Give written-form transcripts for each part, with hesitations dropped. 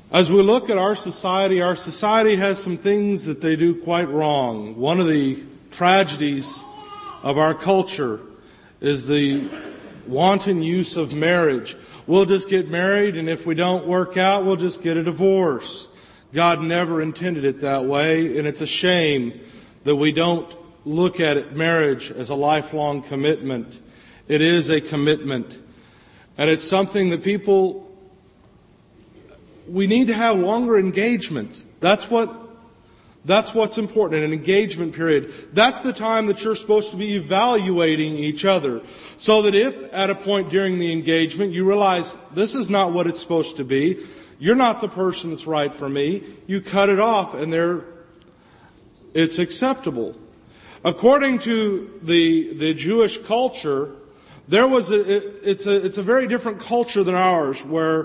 As we look at our society has some things that they do quite wrong. One of the tragedies of our culture is the wanton use of marriage. We'll just get married, and if we don't work out, we'll just get a divorce. God never intended it that way, and it's a shame that we don't look at marriage as a lifelong commitment. It is a commitment, and it's something that we need to have longer engagements. That's what's important, an engagement period. That's the time that you're supposed to be evaluating each other. So that if at a point during the engagement you realize this is not what it's supposed to be, you're not the person that's right for me, you cut it off and it's acceptable. According to the Jewish culture, it's a very different culture than ours, where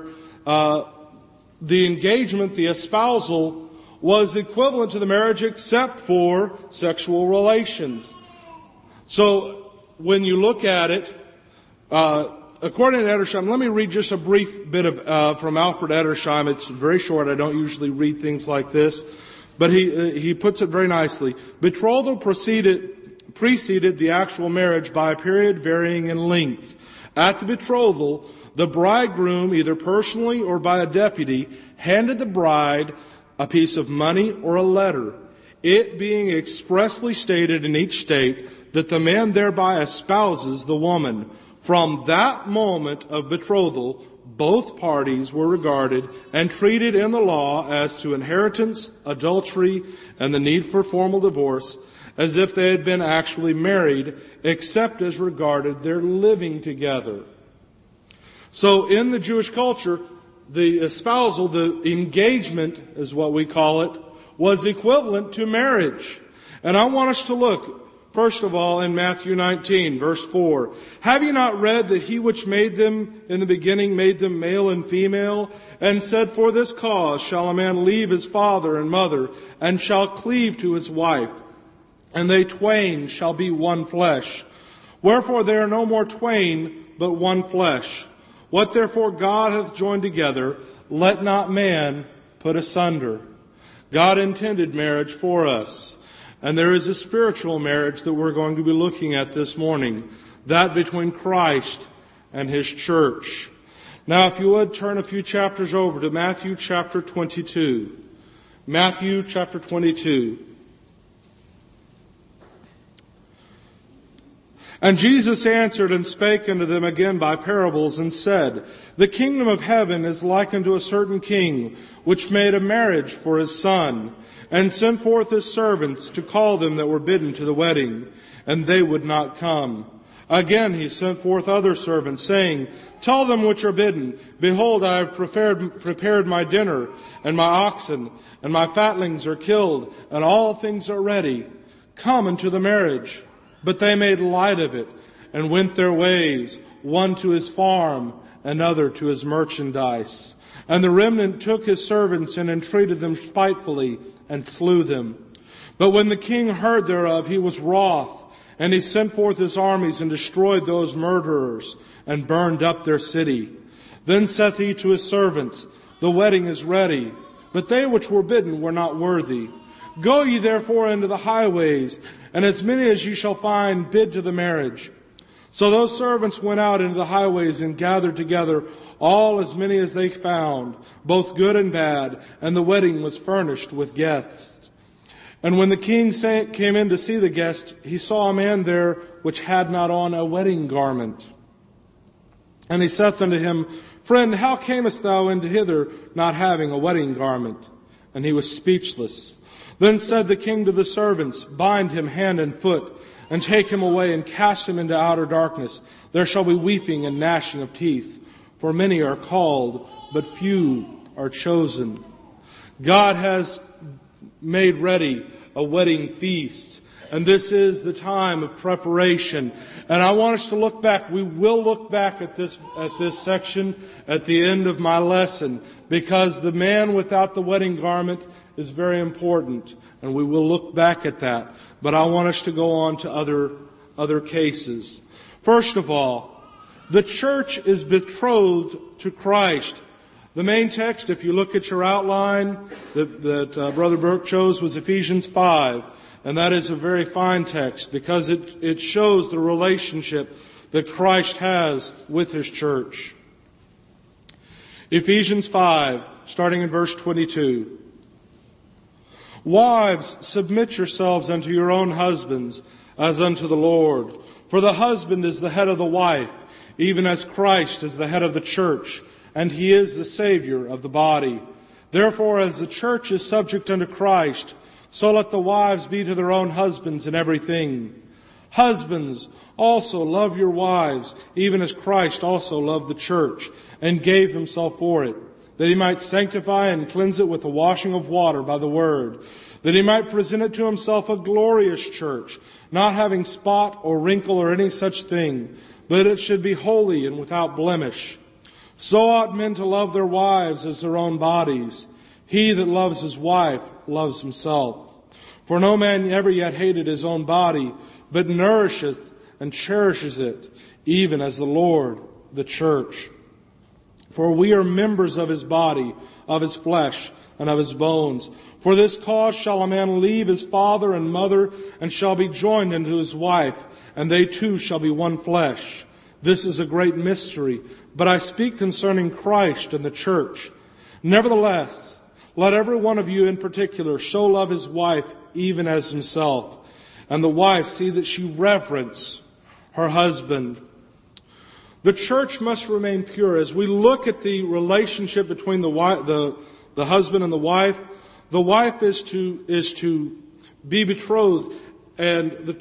the engagement, the espousal, was equivalent to the marriage except for sexual relations. So when you look at it, according to Edersheim, let me read just a brief bit from Alfred Edersheim. It's very short. I don't usually read things like this. But he puts it very nicely. Betrothal preceded the actual marriage by a period varying in length. At the betrothal, the bridegroom, either personally or by a deputy, handed the bride a piece of money or a letter, it being expressly stated in each state that the man thereby espouses the woman. From that moment of betrothal, both parties were regarded and treated in the law as to inheritance, adultery, and the need for formal divorce, as if they had been actually married, except as regarded their living together. So in the Jewish culture, the espousal, the engagement is what we call it, was equivalent to marriage. And I want us to look, first of all, in Matthew 19, verse 4. Have you not read that he which made them in the beginning made them male and female, and said, for this cause shall a man leave his father and mother, and shall cleave to his wife, and they twain shall be one flesh. Wherefore they are no more twain, but one flesh. What therefore God hath joined together, let not man put asunder. God intended marriage for us. And there is a spiritual marriage that we're going to be looking at this morning. That between Christ and His church. Now if you would, turn a few chapters over to Matthew chapter 22. Matthew chapter 22. And Jesus answered and spake unto them again by parables, and said, the kingdom of heaven is like unto a certain king, which made a marriage for his son, and sent forth his servants to call them that were bidden to the wedding, and they would not come. Again he sent forth other servants, saying, tell them which are bidden, behold, I have prepared my dinner, and my oxen, and my fatlings are killed, and all things are ready. Come unto the marriage. But they made light of it, and went their ways, one to his farm, another to his merchandise. And the remnant took his servants, and entreated them spitefully, and slew them. But when the king heard thereof, he was wroth, and he sent forth his armies, and destroyed those murderers, and burned up their city. Then saith he to his servants, the wedding is ready, but they which were bidden were not worthy. Go ye therefore into the highways, and as many as ye shall find, bid to the marriage. So those servants went out into the highways, and gathered together all as many as they found, both good and bad, and the wedding was furnished with guests. And when the king came in to see the guests, he saw a man there which had not on a wedding garment. And he saith unto him, friend, how camest thou into hither, not having a wedding garment? And he was speechless. Then said the king to the servants, bind him hand and foot, and take him away, and cast him into outer darkness. There shall be weeping and gnashing of teeth. For many are called, but few are chosen. God has made ready a wedding feast. And this is the time of preparation. And I want us to look back. We will look back at this section at the end of my lesson, because the man without the wedding garment is very important, and we will look back at that. But I want us to go on to other cases. First of all, the church is betrothed to Christ. The main text, if you look at your outline that Brother Burke chose, was Ephesians 5. And that is a very fine text because it shows the relationship that Christ has with His church. Ephesians 5, starting in verse 22. Wives, submit yourselves unto your own husbands as unto the Lord. For the husband is the head of the wife, even as Christ is the head of the church, and He is the Savior of the body. Therefore, as the church is subject unto Christ, so let the wives be to their own husbands in everything. Husbands, also love your wives, even as Christ also loved the church, and gave Himself for it, that He might sanctify and cleanse it with the washing of water by the word, that He might present it to Himself a glorious church, not having spot or wrinkle or any such thing, but it should be holy and without blemish. So ought men to love their wives as their own bodies. He that loves his wife loves himself. For no man ever yet hated his own body, but nourisheth and cherishes it, even as the Lord the church. For we are members of His body, of His flesh, and of His bones. For this cause shall a man leave his father and mother, and shall be joined unto his wife, and they two shall be one flesh. This is a great mystery, but I speak concerning Christ and the church. Nevertheless, let every one of you in particular show love his wife even as himself, and the wife see that she reverence her husband. The church must remain pure. As we look at the relationship between the husband and the wife is to be betrothed, and the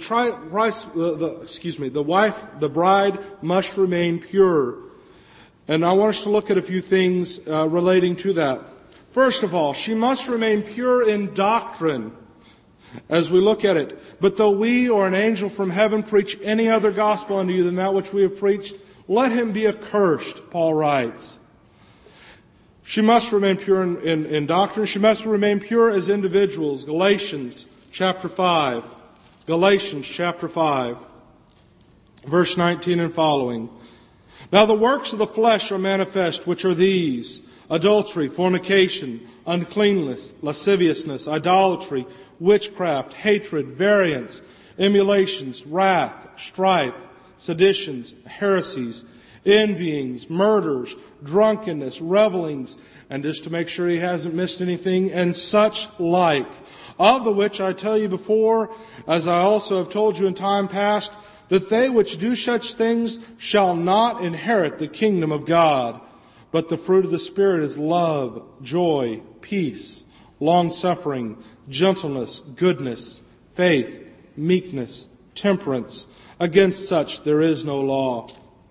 bride must remain pure. And I want us to look at a few things relating to that. First of all, she must remain pure in doctrine as we look at it. But though we or an angel from heaven preach any other gospel unto you than that which we have preached, let him be accursed, Paul writes. She must remain pure in doctrine. She must remain pure as individuals. Galatians chapter 5. Galatians chapter 5, verse 19 and following. Now the works of the flesh are manifest, which are these: adultery, fornication, uncleanness, lasciviousness, idolatry, witchcraft, hatred, variance, emulations, wrath, strife, seditions, heresies, envyings, murders, drunkenness, revelings, and just to make sure he hasn't missed anything, and such like, of the which I tell you before, as I also have told you in time past, that they which do such things shall not inherit the kingdom of God. But the fruit of the Spirit is love, joy, peace, long-suffering, gentleness, goodness, faith, meekness, temperance. Against such there is no law.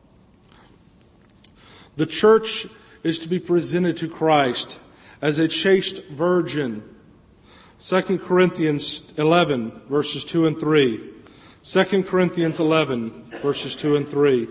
The church is to be presented to Christ as a chaste virgin. 2 Corinthians 11, verses 2 and 3. 2 Corinthians 11, verses 2 and 3.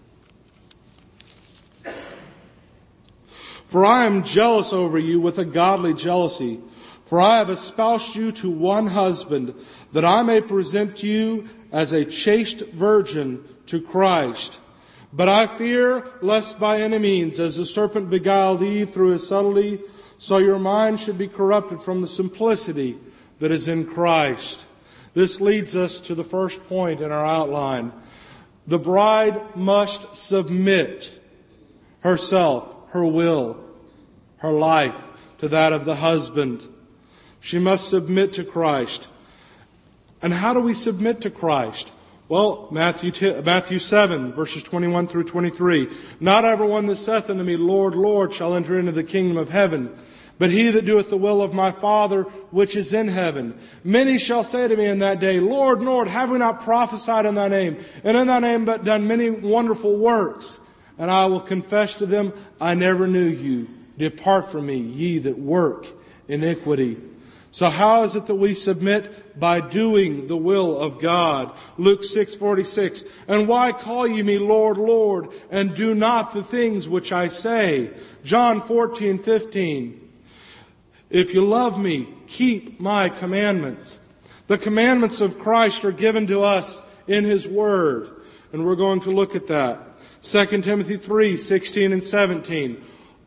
For I am jealous over you with a godly jealousy, for I have espoused you to one husband, that I may present you as a chaste virgin to Christ. But I fear lest by any means, as the serpent beguiled Eve through his subtlety, so your mind should be corrupted from the simplicity that is in Christ. This leads us to the first point in our outline. The bride must submit herself, her will, her life to that of the husband. She must submit to Christ. And how do we submit to Christ? Well, Matthew 7, verses 21 through 23. Not everyone that saith unto me, Lord, Lord, shall enter into the kingdom of heaven, but he that doeth the will of my Father which is in heaven. Many shall say to me in that day, Lord, Lord, have we not prophesied in thy name, and in thy name but done many wonderful works? And I will confess to them, I never knew you. Depart from me, ye that work iniquity. So how is it that we submit? By doing the will of God. Luke 6:46. And why call ye me Lord, Lord, and do not the things which I say? John 14:15. If you love me, keep my commandments. The commandments of Christ are given to us in His Word. And we're going to look at that. 2 Timothy 3:16 and 17.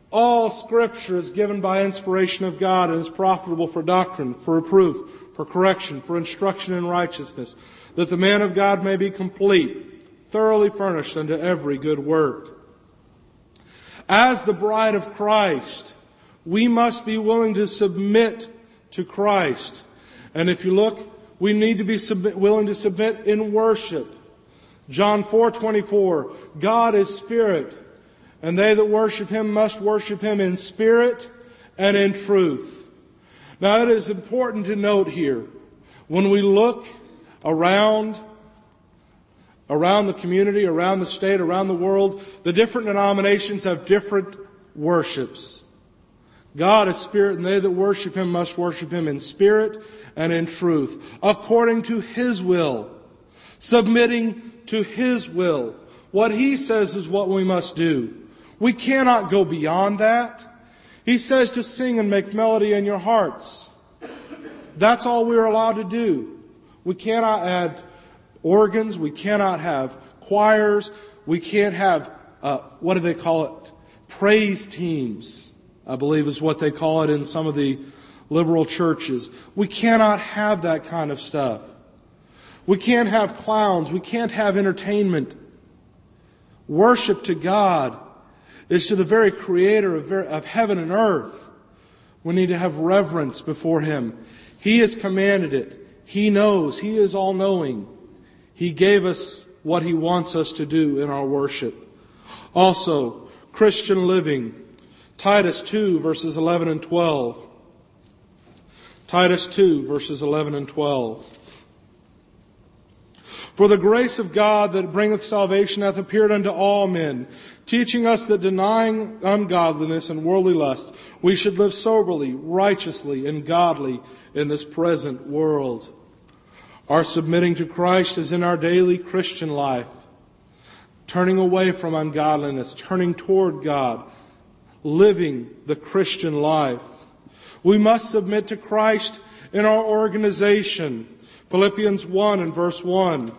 All Scripture is given by inspiration of God and is profitable for doctrine, for reproof, for correction, for instruction in righteousness, that the man of God may be complete, thoroughly furnished unto every good work. As the bride of Christ, we must be willing to submit to Christ. And if you look, we need to be willing to submit in worship. John 4:24, God is spirit, and they that worship Him must worship Him in spirit and in truth. Now it is important to note here, when we look around the community, around the state, around the world, the different denominations have different worships. God is spirit, and they that worship Him must worship Him in spirit and in truth, according to His will, submitting to His will. What He says is what we must do. We cannot go beyond that. He says to sing and make melody in your hearts. That's all we're allowed to do. We cannot add organs. We cannot have choirs. We can't have, what do they call it? Praise teams, I believe is what they call it in some of the liberal churches. We cannot have that kind of stuff. We can't have clowns. We can't have entertainment. Worship to God is to the very Creator of heaven and earth. We need to have reverence before Him. He has commanded it. He knows. He is all-knowing. He gave us what He wants us to do in our worship. Also, Christian living. Titus 2, verses 11 and 12. Titus 2, verses 11 and 12. For the grace of God that bringeth salvation hath appeared unto all men, teaching us that denying ungodliness and worldly lust, we should live soberly, righteously, and godly in this present world. Our submitting to Christ is in our daily Christian life. Turning away from ungodliness, turning toward God, living the Christian life. We must submit to Christ in our organization. Philippians 1 and verse 1.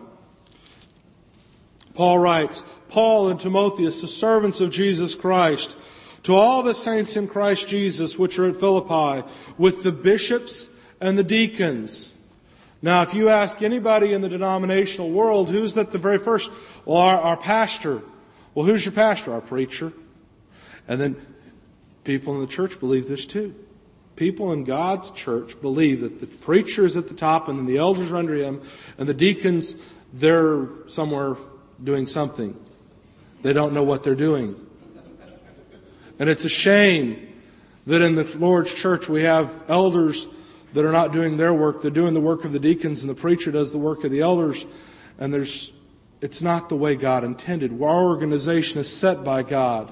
Paul writes, Paul and Timotheus, the servants of Jesus Christ, to all the saints in Christ Jesus which are at Philippi, with the bishops and the deacons. Now, if you ask anybody in the denominational world, who's that the very first? Well, our pastor. Well, who's your pastor? Our preacher. And then people in the church believe this too. People in God's church believe that the preacher is at the top and then the elders are under him and the deacons, they're somewhere doing something. They don't know what they're doing. And it's a shame that in the Lord's church we have elders that are not doing their work. They're doing the work of the deacons and the preacher does the work of the elders. And it's not the way God intended. Our organization is set by God.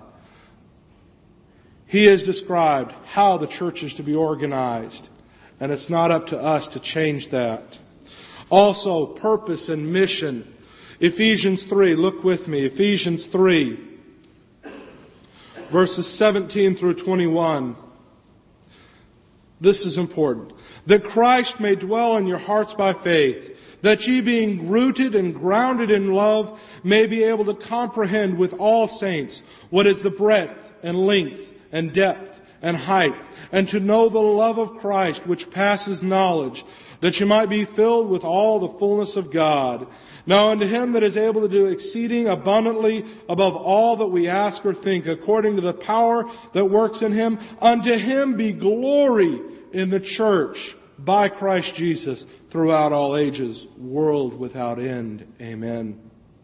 He has described how the church is to be organized. And it's not up to us to change that. Also, purpose and mission. Ephesians 3, look with me. Ephesians 3, verses 17 through 21. This is important. That Christ may dwell in your hearts by faith, that ye being rooted and grounded in love may be able to comprehend with all saints what is the breadth and length and depth and height, and to know the love of Christ which passes knowledge, that you might be filled with all the fullness of God. Now unto Him that is able to do exceeding abundantly above all that we ask or think, according to the power that works in Him, unto Him be glory in the church by Christ Jesus throughout all ages, world without end. Amen.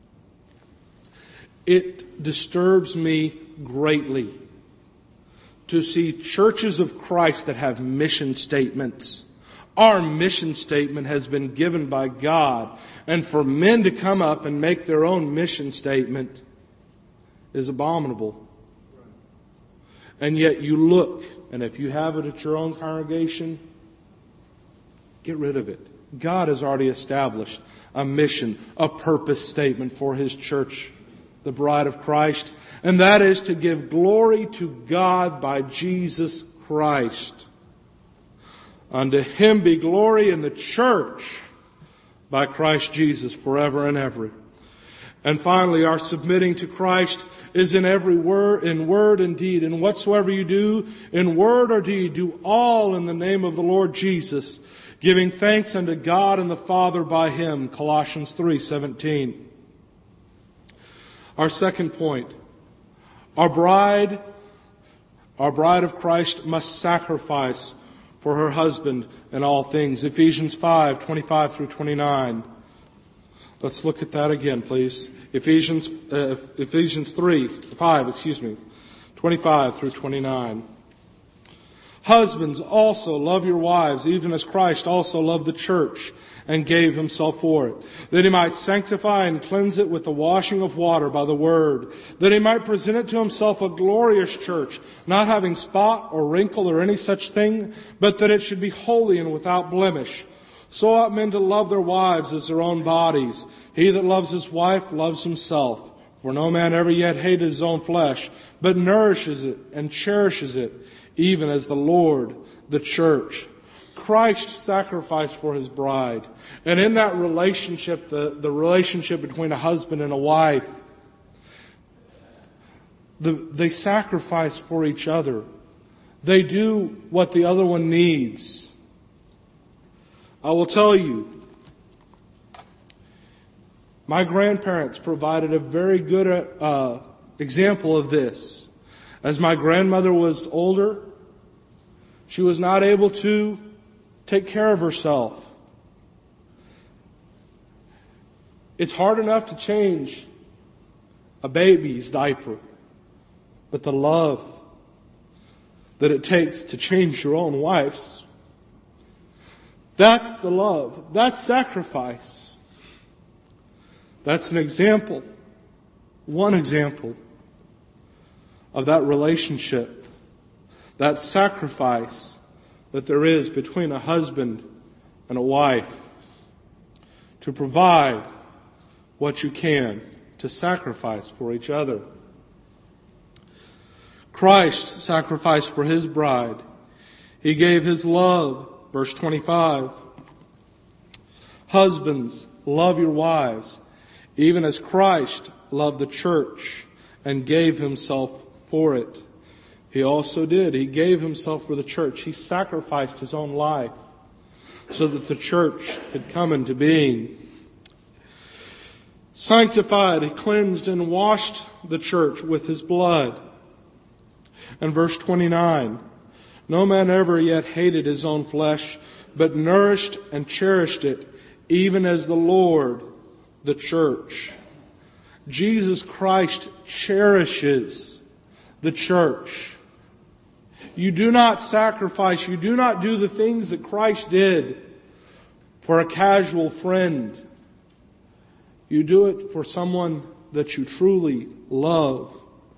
It disturbs me greatly to see churches of Christ that have mission statements. Our mission statement has been given by God. And for men to come up and make their own mission statement is abominable. And yet you look, and if you have it at your own congregation, get rid of it. God has already established a mission, a purpose statement for His church, the bride of Christ. And that is to give glory to God by Jesus Christ. Unto Him be glory in the church by Christ Jesus forever and ever. And finally, our submitting to Christ is in every word, in word and deed. And whatsoever you do, in word or deed, do all in the name of the Lord Jesus, giving thanks unto God and the Father by Him. Colossians 3:17. Our second point, our bride of Christ must sacrifice for her husband in all things. Ephesians 5:25 through 29. Let's look at that again, please. Ephesians 3:5, 25 through 29. Husbands, also love your wives, even as Christ also loved the church and gave Himself for it, that He might sanctify and cleanse it with the washing of water by the word, that He might present it to Himself a glorious church, not having spot or wrinkle or any such thing, but that it should be holy and without blemish. So ought men to love their wives as their own bodies. He that loves his wife loves himself. For no man ever yet hated his own flesh, but nourishes it and cherishes it, even as the Lord the church. Christ sacrificed for His bride. And in that relationship, the relationship between a husband and a wife, they sacrifice for each other. They do what the other one needs. I will tell you, my grandparents provided a very good example of this. As my grandmother was older, she was not able to take care of herself. It's hard enough to change a baby's diaper, but the love that it takes to change your own wife's, that's the love. That's sacrifice. That's an example, one example of that relationship, that sacrifice that there is between a husband and a wife, to provide what you can, to sacrifice for each other. Christ sacrificed for His bride. He gave His love. Verse 25, husbands, love your wives, even as Christ loved the church and gave Himself for it. He also did. He gave Himself for the church. He sacrificed His own life so that the church could come into being. Sanctified, He cleansed and washed the church with His blood. And verse 29, no man ever yet hated his own flesh, but nourished and cherished it, even as the Lord the church. Jesus Christ cherishes the church. You do not sacrifice, you do not do the things that Christ did for a casual friend. You do it for someone that you truly love.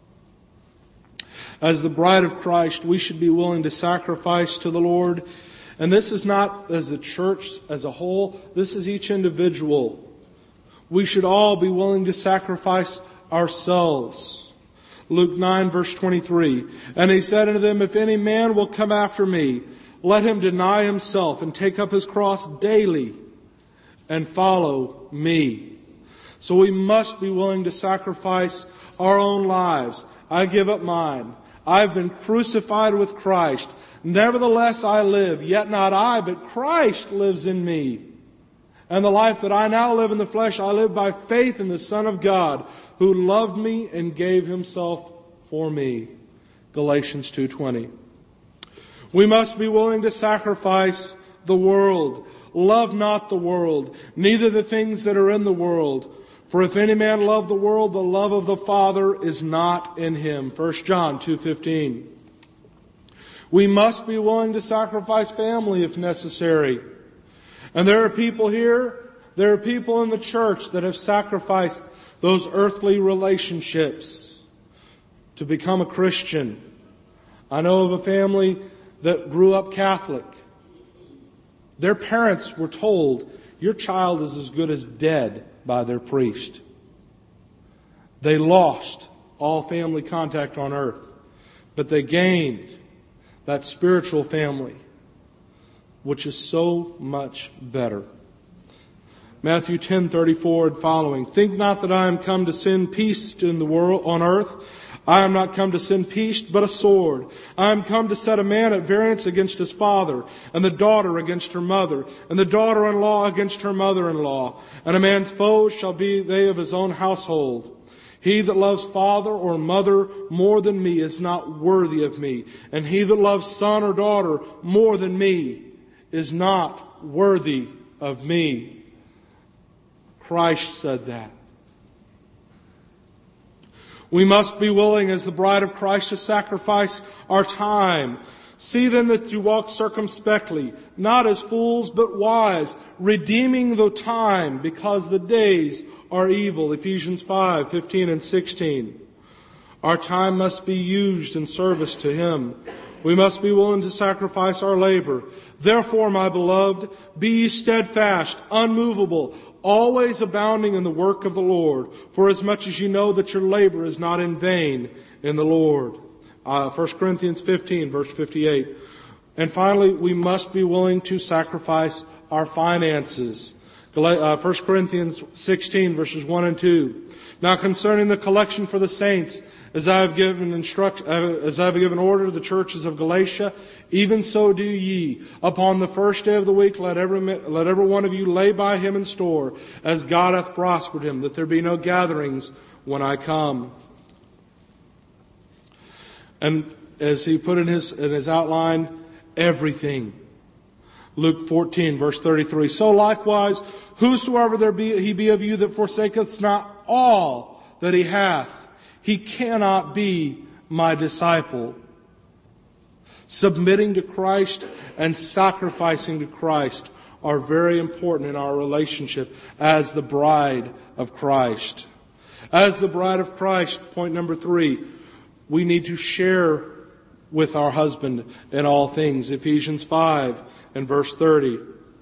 As the bride of Christ, we should be willing to sacrifice to the Lord. And this is not as the church as a whole. This is each individual. We should all be willing to sacrifice ourselves. Luke 9, verse 23. And He said unto them, if any man will come after me, let him deny himself and take up his cross daily and follow me. So we must be willing to sacrifice our own lives. I give up mine. I've been crucified with Christ. Nevertheless I live, yet not I, but Christ lives in me. And the life that I now live in the flesh, I live by faith in the Son of God, who loved me and gave Himself for me. Galatians 2:20. We must be willing to sacrifice the world. Love not the world, neither the things that are in the world. For if any man love the world, the love of the Father is not in him. 1 John 2:15. We must be willing to sacrifice family if necessary. And there are people here, there are people in the church that have sacrificed those earthly relationships to become a Christian. I know of a family that grew up Catholic. Their parents were told, your child is as good as dead by their priest. They lost all family contact on earth, but they gained that spiritual family, which is so much better. Matthew 10:34 and following. Think not that I am come to send peace in the world on earth. I am not come to send peace, but a sword. I am come to set a man at variance against his father, and the daughter against her mother, and the daughter-in-law against her mother-in-law. And a man's foes shall be they of his own household. He that loves father or mother more than me is not worthy of me. And he that loves son or daughter more than me is not worthy of me. Christ said that. We must be willing as the bride of Christ to sacrifice our time. See then that you walk circumspectly, not as fools but wise, redeeming the time because the days are evil. Ephesians 5:15 and 16. Our time must be used in service to Him. We must be willing to sacrifice our labor. Therefore, my beloved, be ye steadfast, unmovable, always abounding in the work of the Lord, for as much as you know that your labor is not in vain in the Lord. 1 Corinthians 15, verse 58. And finally, we must be willing to sacrifice our finances. 1 Corinthians 16, verses 1 and 2. Now concerning the collection for the saints, as I have given order to the churches of Galatia, even so do ye. Upon the first day of the week, let every one of you lay by him in store, as God hath prospered him, that there be no gatherings when I come. And as he put in his outline, everything. Luke 14, verse 33. So likewise, whosoever he be of you that forsaketh not all that he hath, he cannot be my disciple. Submitting to Christ and sacrificing to Christ are very important in our relationship as the bride of Christ. As the bride of Christ, point number 3, we need to share with our husband in all things. Ephesians 5 and verse 30.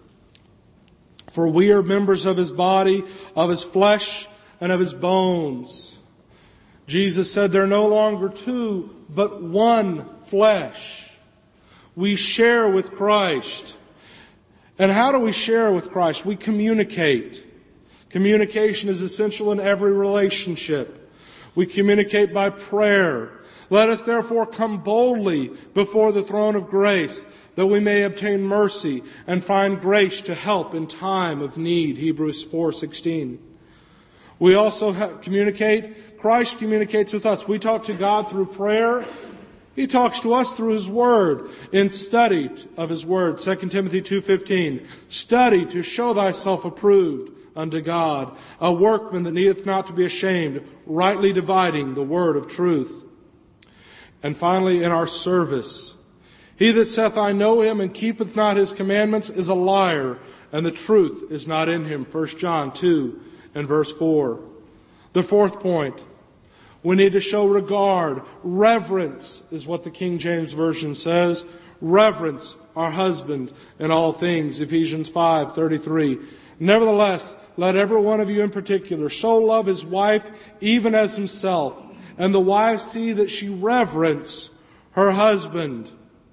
For we are members of his body, of his flesh, and of his bones. Jesus said they're no longer two, but one flesh. We share with Christ. And how do we share with Christ? We communicate. Communication is essential in every relationship. We communicate by prayer. Let us therefore come boldly before the throne of grace, that we may obtain mercy and find grace to help in time of need. Hebrews 4:16. We also communicate. Christ communicates with us. We talk to God through prayer. He talks to us through His Word, in study of His Word. 2 Timothy 2:15. Study to show thyself approved unto God, a workman that needeth not to be ashamed, rightly dividing the word of truth. And finally, in our service, he that saith, I know him, and keepeth not his commandments, is a liar, and the truth is not in him. 1 John 2 and verse 4. The fourth point, we need to show regard. Reverence is what the King James Version says. Reverence our husband in all things. Ephesians 5:33. Nevertheless, let every one of you in particular so love his wife even as himself, and the wife see that she reverence her husband.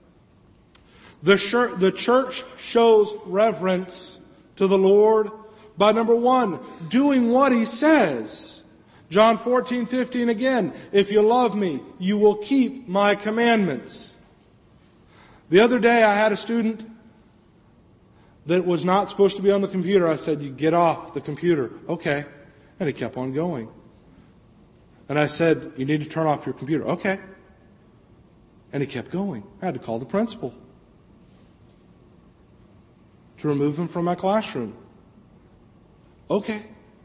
The church shows reverence to the Lord by, number one, doing what He says. John 14:15 again, if you love me, you will keep my commandments. The other day I had a student that was not supposed to be on the computer. I said, you get off the computer. Okay. And he kept on going. And I said, you need to turn off your computer. Okay. And he kept going. I had to call the principal to remove him from my classroom. Okay.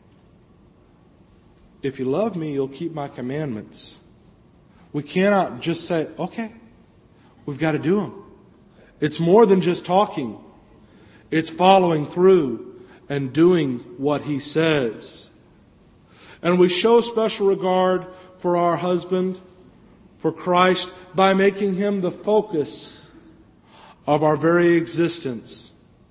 If you love me, you'll keep my commandments. We cannot just say, okay. We've got to do them. It's more than just talking. It's following through and doing what He says. And we show special regard for our husband, for Christ, by making Him the focus of our very existence.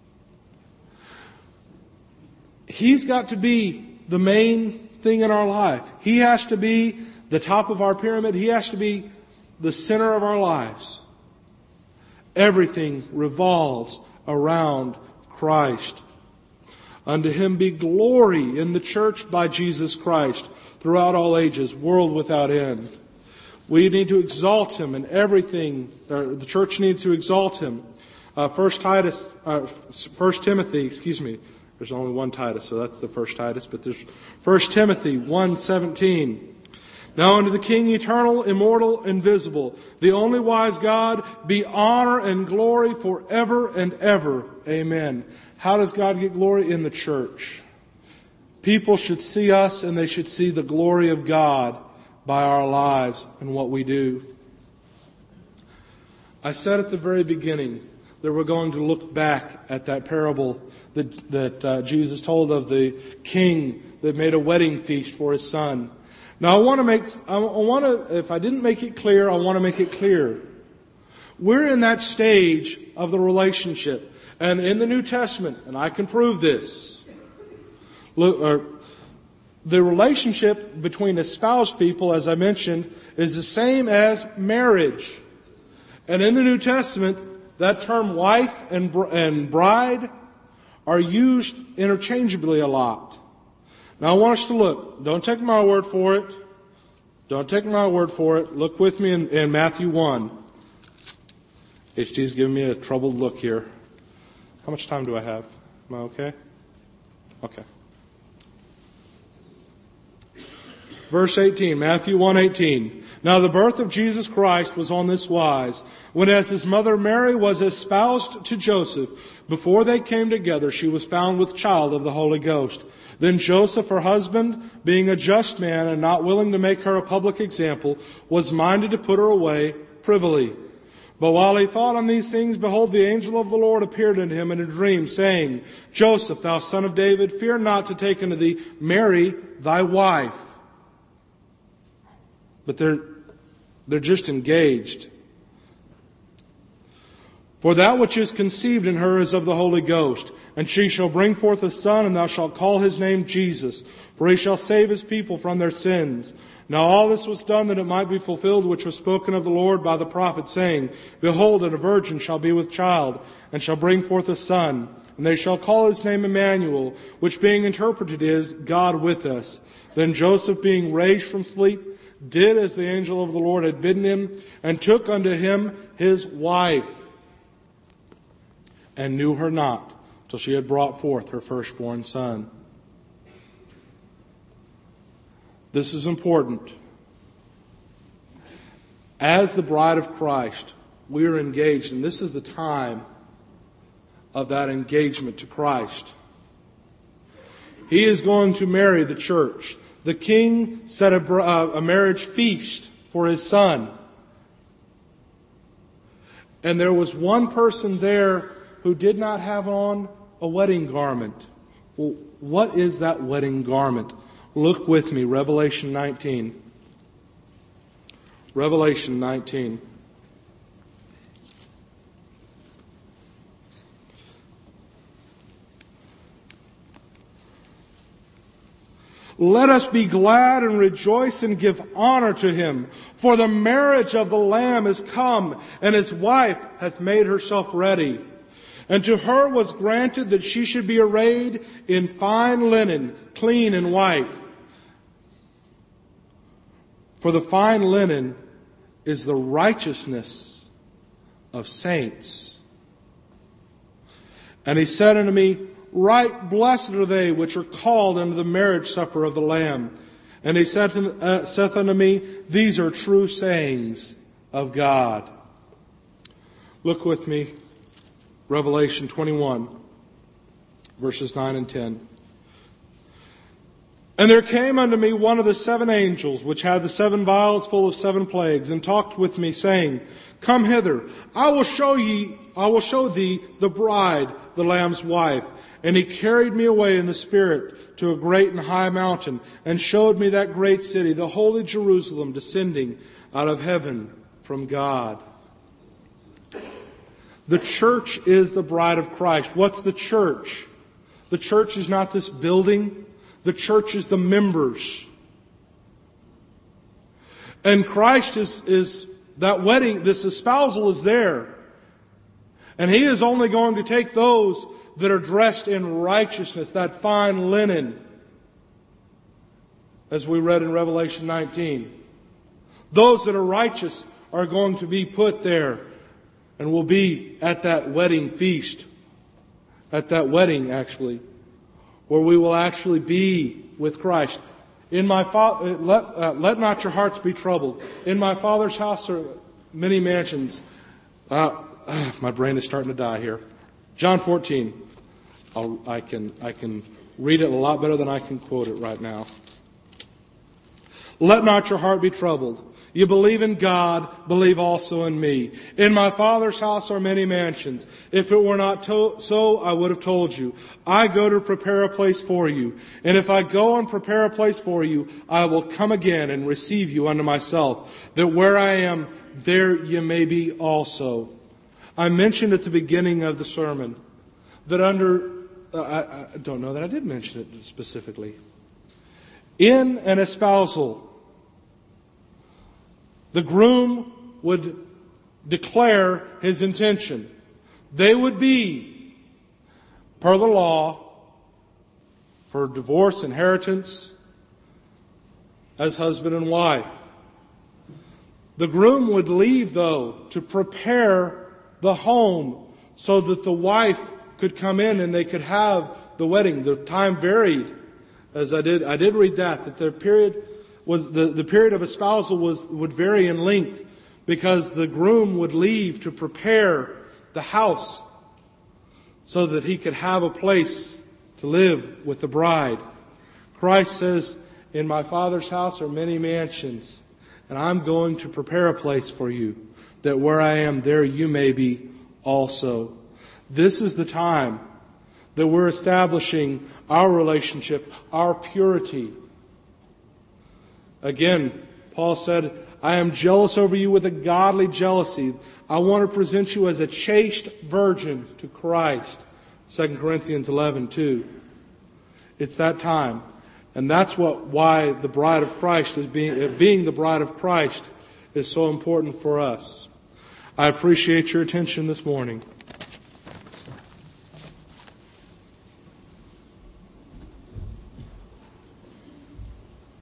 He's got to be the main thing in our life. He has to be the top of our pyramid. He has to be the center of our lives. Everything revolves around Christ. Unto Him be glory in the church by Jesus Christ throughout all ages, world without end. We need to exalt Him in everything. The church needs to exalt Him. 1 Timothy, there's only one Titus, so that's the first Titus, but there's 1 Timothy 1:17. Now unto the King, eternal, immortal, invisible, the only wise God, be honor and glory forever and ever. Amen. How does God get glory? In the church. People should see us and they should see the glory of God by our lives and what we do. I said at the very beginning that we're going to look back at that parable that Jesus told of the king that made a wedding feast for his son. Now if I didn't make it clear, I want to make it clear. We're in that stage of the relationship. And in the New Testament, and I can prove this, the relationship between espoused people, as I mentioned, is the same as marriage. And in the New Testament, that term wife and bride are used interchangeably a lot. Now I want us to look. Don't take my word for it. Don't take my word for it. Look with me in Matthew 1. HT's giving me a troubled look here. How much time do I have? Am I okay? Okay. Verse 18, Matthew 1:18. Now the birth of Jesus Christ was on this wise. When as his mother Mary was espoused to Joseph, before they came together, she was found with child of the Holy Ghost. Then Joseph, her husband, being a just man and not willing to make her a public example, was minded to put her away privily. But while he thought on these things, behold, the angel of the Lord appeared unto him in a dream, saying, Joseph, thou son of David, fear not to take unto thee Mary, thy wife. But they're just engaged. For that which is conceived in her is of the Holy Ghost. And she shall bring forth a son, and thou shalt call his name Jesus. For he shall save his people from their sins. Now all this was done that it might be fulfilled which was spoken of the Lord by the prophet, saying, Behold, and a virgin shall be with child, and shall bring forth a son. And they shall call his name Emmanuel, which being interpreted is, God with us. Then Joseph, being raised from sleep, did as the angel of the Lord had bidden him, and took unto him his wife, and knew her not, till she had brought forth her firstborn son. This is important. As the bride of Christ, we are engaged, and this is the time of that engagement to Christ. He is going to marry the church. The king set a marriage feast for his son. And there was one person there who did not have on a wedding garment. Well, what is that wedding garment? Look with me, Revelation 19. Revelation 19. Let us be glad and rejoice and give honor to him. For the marriage of the Lamb is come, and his wife hath made herself ready. And to her was granted that she should be arrayed in fine linen, clean and white. For the fine linen is the righteousness of saints. And he said unto me, Right blessed are they which are called unto the marriage supper of the Lamb. And he saith unto me, These are true sayings of God. Look with me, Revelation 21, verses 9 and 10. And there came unto me one of the 7 angels, which had the 7 vials full of 7 plagues, and talked with me, saying, Come hither, I will show thee the bride, the Lamb's wife. And he carried me away in the Spirit to a great and high mountain, and showed me that great city, the holy Jerusalem, descending out of heaven from God. The church is the bride of Christ. What's the church? The church is not this building. The church is the members. And Christ is that wedding, this espousal is there. And He is only going to take those that are dressed in righteousness, that fine linen, as we read in Revelation 19. Those that are righteous are going to be put there and will be at that wedding feast, at that wedding actually, where we will actually be with Christ. Let not your hearts be troubled. In my Father's house are many mansions. My brain is starting to die here. John 14. I can read it a lot better than I can quote it right now. Let not your heart be troubled. You believe in God, believe also in me. In my Father's house are many mansions. If it were not so, I would have told you. I go to prepare a place for you. And if I go and prepare a place for you, I will come again and receive you unto myself, that where I am, there you may be also. I mentioned at the beginning of the sermon that I don't know that I did mention it specifically. In an espousal, the groom would declare his intention. They would be, per the law, for divorce, inheritance, as husband and wife. The groom would leave, though, to prepare the home so that the wife could come in and they could have the wedding. The time varied, as I did read that the period was the period of espousal would vary in length, because the groom would leave to prepare the house so that he could have a place to live with the bride. Christ says, in my Father's house are many mansions, and I'm going to prepare a place for you, that where I am, there you may be also. This is the time that we're establishing our relationship, our purity. Again, Paul said, I am jealous over you with a godly jealousy. I want to present you as a chaste virgin to Christ. 2 Corinthians 11:2. It's that time. And that's why the bride of Christ is being the bride of Christ is so important for us. I appreciate your attention this morning.